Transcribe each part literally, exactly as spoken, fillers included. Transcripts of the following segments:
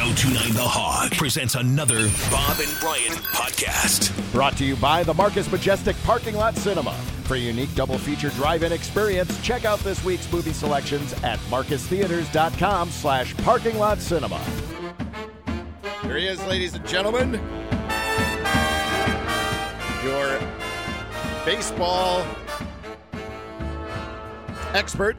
ten twenty-nine The Hog presents another Bob and Brian podcast. Brought to you by the Marcus Majestic Parking Lot Cinema. For a unique double-feature drive-in experience, check out this week's movie selections at marcustheaters.com slash parking lot cinema. Here he is, ladies and gentlemen. Your baseball expert.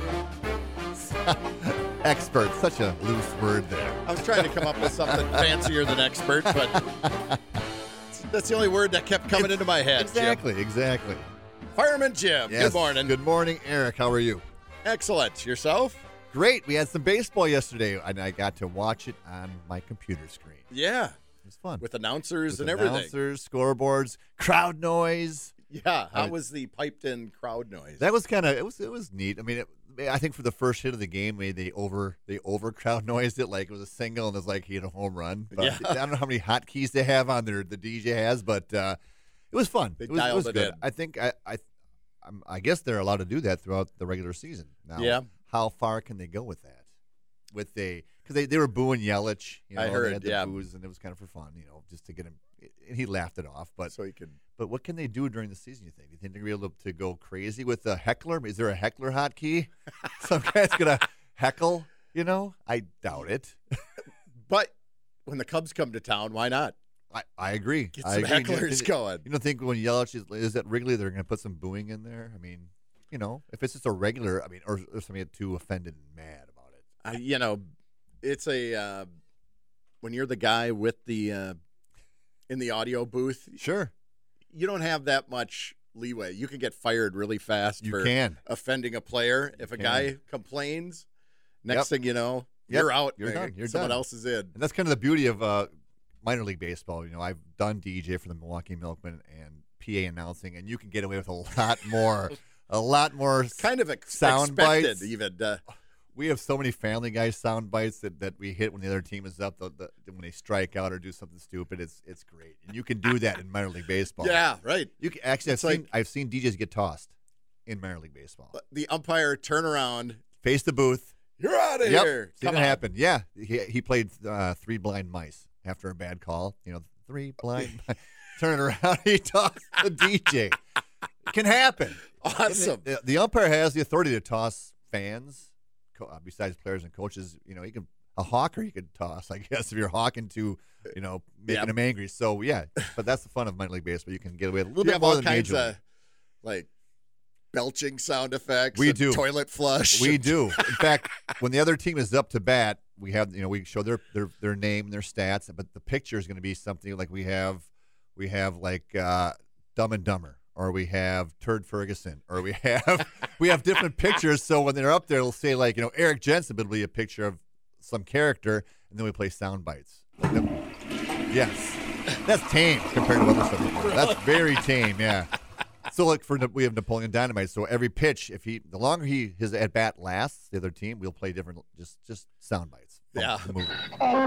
Expert, such a loose word there. I was trying to come up with something fancier than expert, but that's the only word that kept coming into my head. Exactly, Jim. exactly. Fireman Jim, Yes. good morning. Good morning, Eric. How are you? Excellent. Yourself? Great. We had some baseball yesterday, and I got to watch it on my computer screen. Yeah. It was fun. With announcers With and everything. announcers, scoreboards, crowd noise. Yeah. How I- was the piped-in crowd noise? That was kind of it was it was neat. I mean, it, I think for the first hit of the game, maybe they over they over crowd noised it like it was a single and it was like he had a home run. But Yeah. I don't know how many hotkeys they have on there. The D J has, but uh, it was fun. They it was, dialed it was it good. in. I think I I I'm, I guess they're allowed to do that throughout the regular season. Now, Yeah. how far can they go with that? With a because they, they were booing Yelich. You know, I heard, they had the yeah. boos, and it was kind of for fun, you know, just to get him. And he laughed it off, but so you could. but what can they do during the season, you think? Do you think they're going to be able to go crazy with a heckler? Is there a heckler hotkey? Some guy's going to heckle, you know? I doubt it. But when the Cubs come to town, why not? I, I agree. Get I some agree. hecklers You- going. You don't think when Yelich is, is at Wrigley, they're going to put some booing in there? I mean, you know, if it's just a regular, I mean, or, or somebody too offended and mad about it. I, you know, it's a uh, when you're the guy with the uh, in the audio booth, Sure. you don't have that much leeway. You can get fired really fast You for can. offending a player. If a can. guy complains, next Yep. thing you know, Yep. you're out. You're done. You're Someone done. else is in. And that's kind of the beauty of uh, minor league baseball. You know, I've done D J for the Milwaukee Milkmen and P A announcing, and you can get away with a lot more, a lot more. Kind of ex- Sound expected, bites. even. Uh, We have so many Family Guy sound bites that, that we hit when the other team is up. The, the, when they strike out or do something stupid, it's it's great, and you can do that in minor league baseball. yeah, right. you can actually. I've It's seen like- I've seen D Js get tossed in minor league baseball. The umpire turn around. Face the booth. You're out of Yep, here. seen Come it on. happen. Yeah, he he played uh, Three Blind Mice after a bad call. You know, Three Blind Mice. Turn it around, he tossed the D J. It can happen. Awesome. The, the umpire has the authority to toss fans, co- uh, besides players and coaches. You know, he can a hawker you could toss, I guess, if you're hawking to, you know, making Yeah. them angry. So yeah, but that's the fun of minor league baseball. You can get away with a little You bit have more all than kinds major of league. like belching sound effects. We and do. Toilet flush. We do. In fact, when the other team is up to bat, we have you know we show their their their name and their stats, but the picture is going to be something like we have we have like uh, Dumb and Dumber, or we have Turd Ferguson, or we have we have different pictures. So when they're up there, it'll say like you know Eric Jensen, but it'll be a picture of some character, and then we play sound bites. Like the- yes, that's tame compared to other stuff. That's very tame. Yeah. So like for we have Napoleon Dynamite. So every pitch, if he the longer he his at bat lasts, the other team we'll play different just just sound bites. from Yeah. the movie.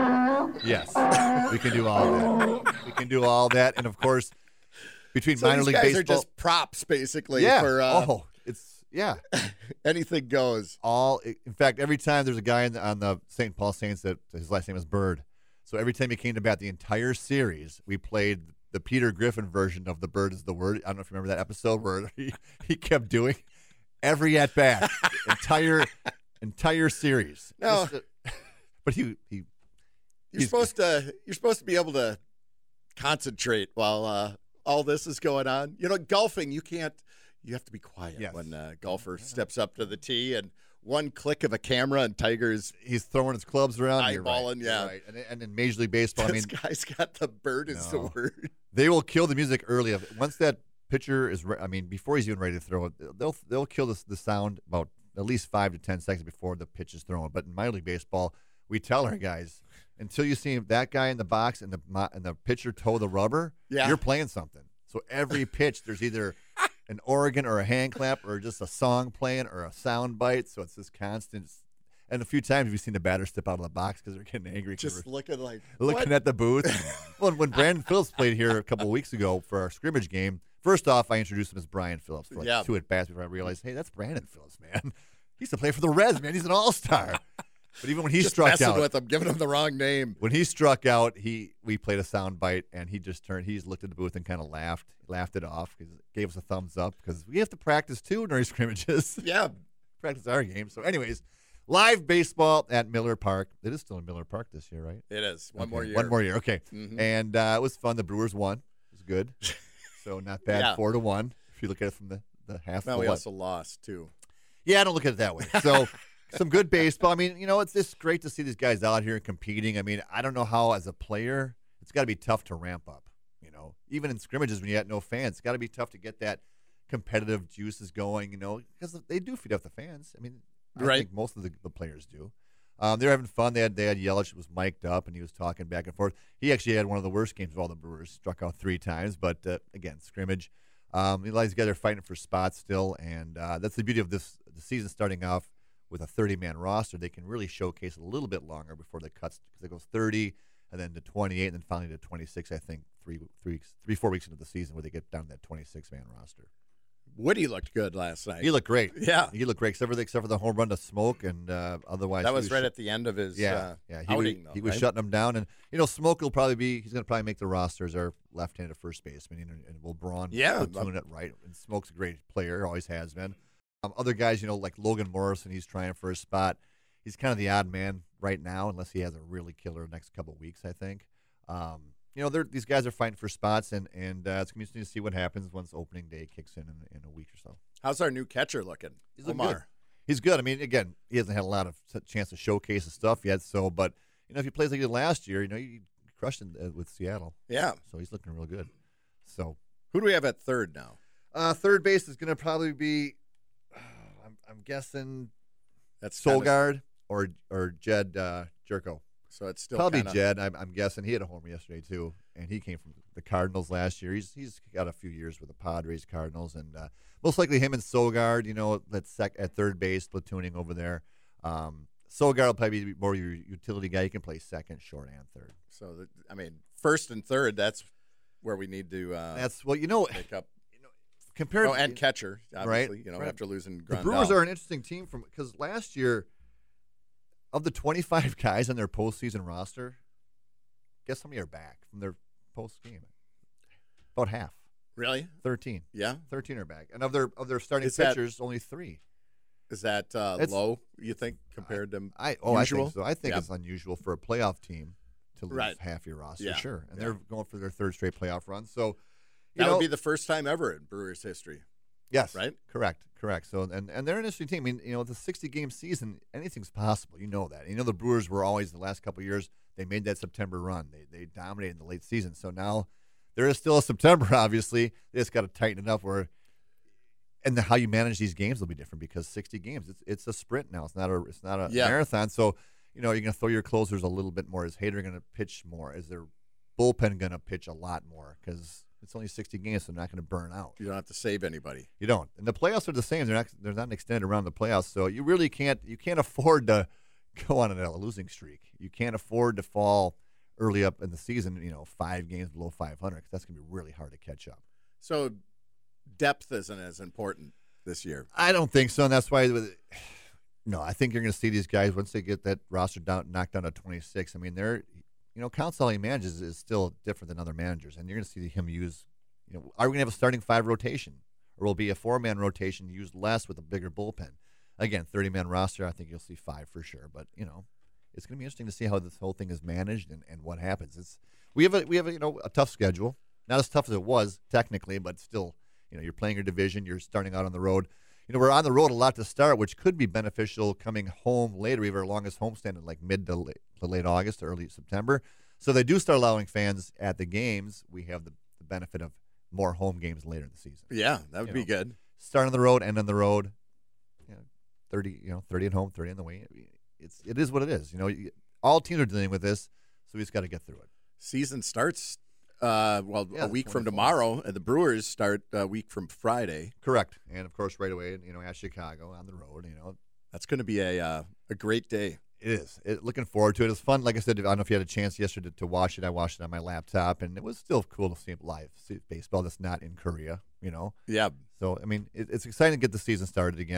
Yes, we can do all that. We can do all that, and of course, between So minor these league guys baseball, are just props, basically. yeah. For uh, oh, it's yeah. anything goes. All in fact, every time there's a guy in the, on the Saint Paul Saints that his last name is Bird. So every time he came to bat the entire series, we played the Peter Griffin version of The Bird is the Word. I don't know if you remember that episode where he, he kept doing every at bat, entire entire series. No. Just, uh, but he he You're He's- supposed to. You're supposed to be able to concentrate while uh, all this is going on. You know, golfing. You can't. You have to be quiet Yes. when a golfer steps up to the tee, and one click of a camera, and Tiger's. he's throwing his clubs around. You're right, Eyeballing, you're yeah. right. And, and in Major League Baseball, I mean, This guy's got the bird is the No. word. they will kill the music early. Once that pitcher is, re- I mean, before he's even ready to throw it, they'll they'll kill the, the sound about at least five to ten seconds before the pitch is thrown. But in minor league baseball, we tell our guys until you see that guy in the box and the mo- and the pitcher toe the rubber, Yeah. you're playing something. So every pitch, there's either an organ or a hand clap or just a song playing or a sound bite. So it's this constant. And a few times we've seen the batter step out of the box because they're getting angry. 'cause Just we're looking like looking what? at the booth. Well, when Brandon Phillips played here a couple of weeks ago for our scrimmage game, first off, I introduced him as Brian Phillips for like Yeah. two at bats before I realized, hey, that's Brandon Phillips, man. He used to play for the Reds, man. He's an all-star. But even when he just struck messing out, with him, giving him the wrong name. when he struck out, he we played a sound bite, and he just turned. He just looked at the booth and kind of laughed, laughed it off, because gave us a thumbs up because we have to practice too during scrimmages. Yeah. Practice our game. So, anyways, live baseball at Miller Park. It is still in Miller Park this year, right? It is. One Okay, more year. One more year. Okay. Mhm. And uh, it was fun. The Brewers won. It was good. So not bad. Yeah. Four to one. If you look at it from the the half. Well, full we up. also lost, too. Yeah, I don't look at it that way. So some good baseball. I mean, you know, it's just great to see these guys out here competing. I mean, I don't know how, as a player, it's got to be tough to ramp up. You know, even in scrimmages when you got no fans, it's got to be tough to get that competitive juices going, you know, because they do feed off the fans. I mean, I Right. think most of the, the players do. Um, they're having fun. They had they had Yelich was mic'd up, and he was talking back and forth. He actually had one of the worst games of all the Brewers, struck out three times. But, uh, again, scrimmage. Um, a lot of these guys are fighting for spots still, and uh, that's the beauty of this the season starting off with a thirty-man roster. They can really showcase a little bit longer before the cuts, because it goes thirty and then to twenty-eight and then finally to twenty-six, I think, three, three, weeks, three, four weeks into the season where they get down to that twenty-six-man roster. Woody looked good last night. He looked great. Yeah. He looked great, except for the, except for the home run to Smoke, and uh, otherwise That he was right sh- at the end of his yeah, uh, yeah. He outing, was, though, he was right? shutting them down, and you know, Smoke will probably be he's going to probably make the roster as our left-handed first baseman, and, and will Braun Yeah, platoon it right. And Smoke's a great player, always has been. Um, other guys, you know, like Logan Morrison, he's trying for a spot. He's kind of the odd man right now, unless he has a really killer next couple of weeks, I think. Um, you know, these guys are fighting for spots, and and uh, it's going to be interesting to see what happens once opening day kicks in, in in a week or so. How's our new catcher looking? He's looking Omar. good. He's good. I mean, again, he hasn't had a lot of chance to showcase his stuff yet. So, but you know, if he plays like he did last year, you know, he crushed it uh, with Seattle. Yeah. So he's looking real good. So, Who do we have at third now? uh, third base is going to probably be, uh, I'm, I'm guessing, That's kinda- Solgaard or or Jed uh, Jerko. So it's still Probably kinda, Jed. I'm, I'm guessing he had a homer yesterday too, and he came from the Cardinals last year. He's he's got a few years with the Padres, Cardinals, and uh, most likely him and Solgaard. You know, at sec at third base, platooning over there. Um, Solgaard will probably be more your utility guy. He can play second, short, and third. So the, I mean, first and third. That's where we need to uh, That's well, you know, pick up. compared Oh, to and catcher, obviously. Right, You know, right. after losing the Grandal. Brewers are an interesting team from because last year, of the twenty-five guys on their postseason roster, guess how many are back from their post game? About half, really. thirteen. Yeah. thirteen are back, and of their of their starting Is that- pitchers, only three. Is that uh, It's- low? You think compared to I oh usual? I think so. I think Yeah. it's unusual for a playoff team to lose Right. half your roster, Yeah. sure, and Yeah. they're going for their third straight playoff run. So, you that know, would be the first time ever in Brewers history. yes, right? correct, correct. So, and and they're an interesting team. I mean, you know, the sixty game season, anything's possible. You know that. You know, the Brewers were always the last couple of years. They made that September run. They they dominated in the late season. So now there is still a September. Obviously, they just got to tighten it up. Where and the, how you manage these games will be different because sixty games. It's it's a sprint now. It's not a it's not a Yeah. marathon. So you know you're going to throw your closers a little bit more. Is Hader going to pitch more? Is their bullpen going to pitch a lot more? Because it's only sixty games, so they're not going to burn out. You don't have to save anybody. You don't. And the playoffs are the same. They're not. They're not extended around the playoffs, so you really can't. You can't afford to go on a losing streak. You can't afford to fall early up in the season. You know, five games below five hundred, because that's going to be really hard to catch up. So depth isn't as important this year. I don't think so, and that's why. With, no, I think you're going to see these guys once they get that roster down, knocked down to twenty-six. I mean, they're, you know, Counsell how he manages is still different than other managers, and you're going to see him use. You know, are we going to have a starting five rotation, or will it be a four-man rotation used less with a bigger bullpen? Again, thirty-man roster. I think you'll see five for sure, but you know, it's going to be interesting to see how this whole thing is managed and, and what happens. It's we have a we have a, you know a tough schedule, not as tough as it was technically, but still. You know, you're playing your division. You're starting out on the road. You know, we're on the road a lot to start, which could be beneficial coming home later. We have our longest homestand in like mid to late, to late August, early September. So they do start allowing fans at the games. We have the, the benefit of more home games later in the season. Yeah, that would You be know. good. Start on the road, end on the road. You know, thirty, you know, thirty at home, thirty on the way. It's it is what it is. You know, you, all teams are dealing with this, so we just got to get through it. Season starts, uh, well, Yeah, a week from twenty-fourth. tomorrow, and the Brewers start a week from Friday. Correct, and of course, right away, you know, at Chicago on the road. You know, That's going to be a uh, a great day. It is. It, looking forward to it. It's fun. Like I said, I don't know if you had a chance yesterday to, to watch it. I watched it on my laptop, and it was still cool to see it live. See baseball that's not in Korea, you know. Yeah, So, I mean, it, it's exciting to get the season started again.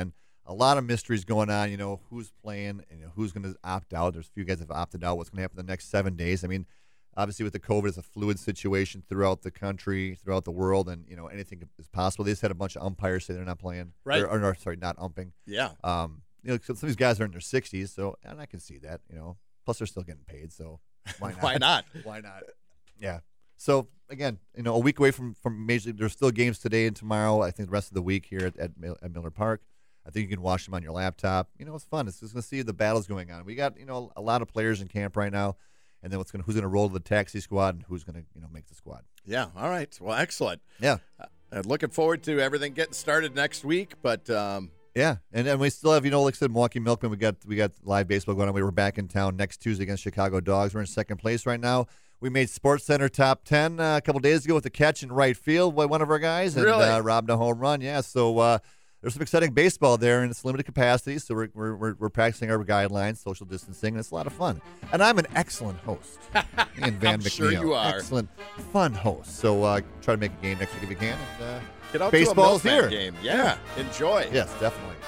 a lot of mysteries going on. You know, who's playing and you know, who's going to opt out. There's a few guys that have opted out. What's going to happen the next seven days? I mean, obviously with the COVID, it's a fluid situation throughout the country, throughout the world, and you know anything is possible. They just had a bunch of umpires say they're not playing. Right. Or, or, or sorry, not umping. Yeah. Um, you know, some of these guys are in their sixties, so and I can see that. You know, plus they're still getting paid, so why not? Why not? Why not? Yeah. So again, you know, a week away from from Major League. There's still games today and tomorrow. I think the rest of the week here at at, at Miller Park. I think you can watch them on your laptop. You know, it's fun. It's just going to see the battles going on. We got you know a lot of players in camp right now, and then what's going who's going to roll to the taxi squad and who's going to you know make the squad. Yeah. All right. Well, excellent. Yeah. Uh, looking forward to everything getting started next week, but. Um, Yeah, and and we still have, you know, like I said, Milwaukee Milkmen. We got we got live baseball going on. We were back in town next Tuesday against Chicago Dogs. We're in second place right now. We made Sports Center top ten uh, a couple days ago with a catch in right field by one of our guys, and Really? uh, robbed a home run. Yeah, so uh, there's some exciting baseball there, and it's limited capacity. So we're we're we're, we're practicing our guidelines, social distancing, and it's a lot of fun. And I'm an excellent host. Me and Van I'm McNeil, sure you are. excellent, fun host. So uh, try to make a game next week if you can. And, uh, Get out baseball's to a Milkman here. game. Yeah. Enjoy. Yes, definitely.